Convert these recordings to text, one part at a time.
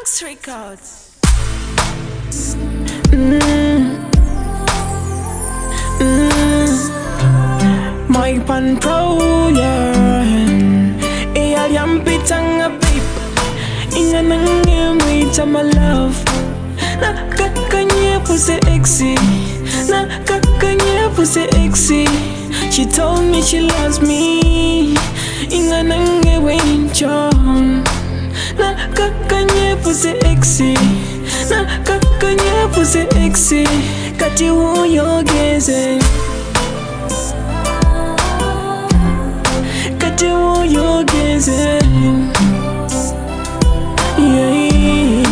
Banks Records. Mike Pan Pro, yeah. Yang pitang a babe. Inga nang wait to my love. Nakakanya pussy exy. Nakakanya pussy exy. She told me she loves me. Inga nang wait John. Nakakanya pussy exy. Nakakanya pussy exy. Kati wo yo geze. Kati wo yo geze. Yeah.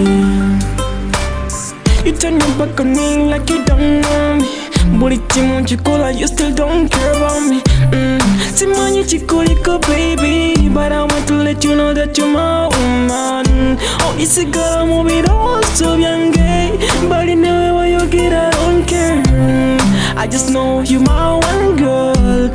You turn your back on me like you don't know me. Body team chikola, you still don't care about me. Simanye chikoliko baby, but I want to let you know that you're my woman. Oh, it's a girl I'm with also young gay, but in the way where you get I don't care. I just know you my one girl.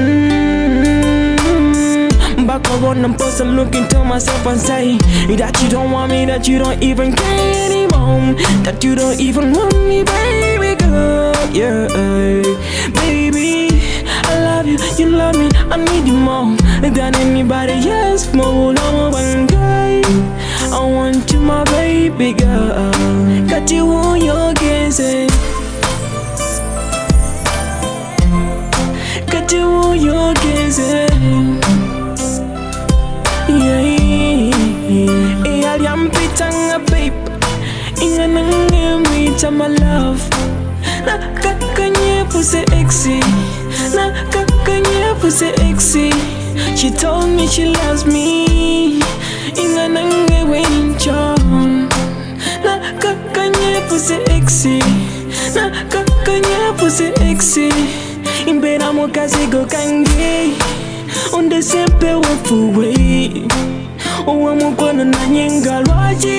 Back around and post and look into myself and say that you don't want me, that you don't even care anymore, that you don't even want me, baby girl. Yeah, baby, I love you, you love me, I need you more than anybody else. More than one guy, I want you, my baby girl. Got you on your gaze. Got you on your gaze. I'm pitang a babe. Inga nang wait my love. Nakakanya pussy exy. Nakakanya pussy exy. She told me she loves me. Inga nang wait John. Nakakanya pussy exy. Nakakanya pussy exy. Imbera mo kasi go kangi. Onde sempre wa fuwe. Oh, I'm gonna nyenga Lwachi.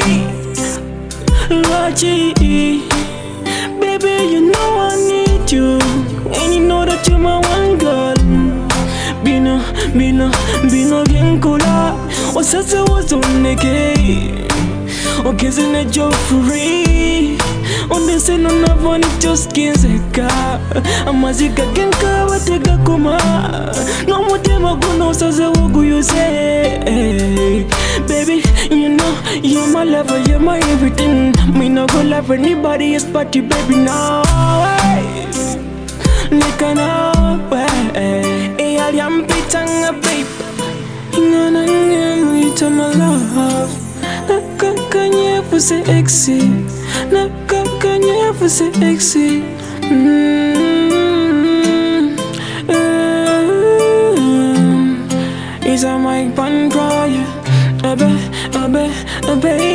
Baby, you know I need you, and you know that you're my one girl. Bino bien cola. Osase was on the gay. Okay, so na joke free. On the scene on the funny just skins a car. Amazika genka watega kuma. No more time ago no saze wogu you say. Baby, you know you're my lover, you're my everything. Me no go love anybody else but you, baby. No way, nika no way. I'm pitang a babe. Inga nang to my love. Nakakanya pussy exy. Nakakanya pussy exy. It's a Mike Pan Pro, yeah. Baby.